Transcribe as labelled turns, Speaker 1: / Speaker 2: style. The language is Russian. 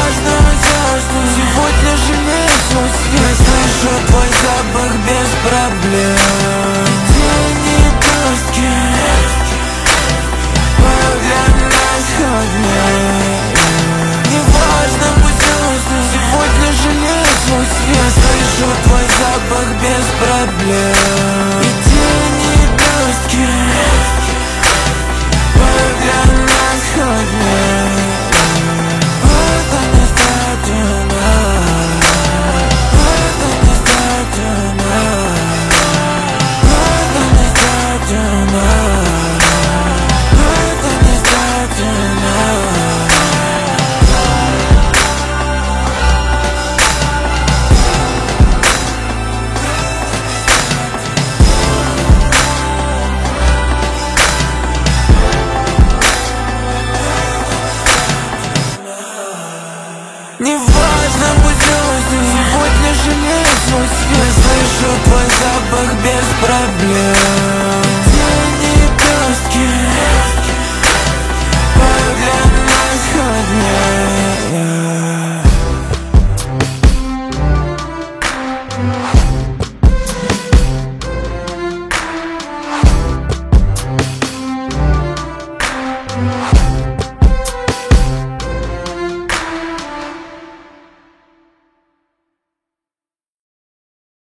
Speaker 1: важно, сегодня жалею свой свет. Слышу твой запах без проблем. Тени тоски, для нас ходьбы. Неважно, будь звездным, сегодня жалею свой свет. Слышу твой запах без проблем. И тени тоски, для нас ходьбы. Неважно, будь звездным, сегодня жалею свой свет. Слышу твой запах без проблем. Тени тоски.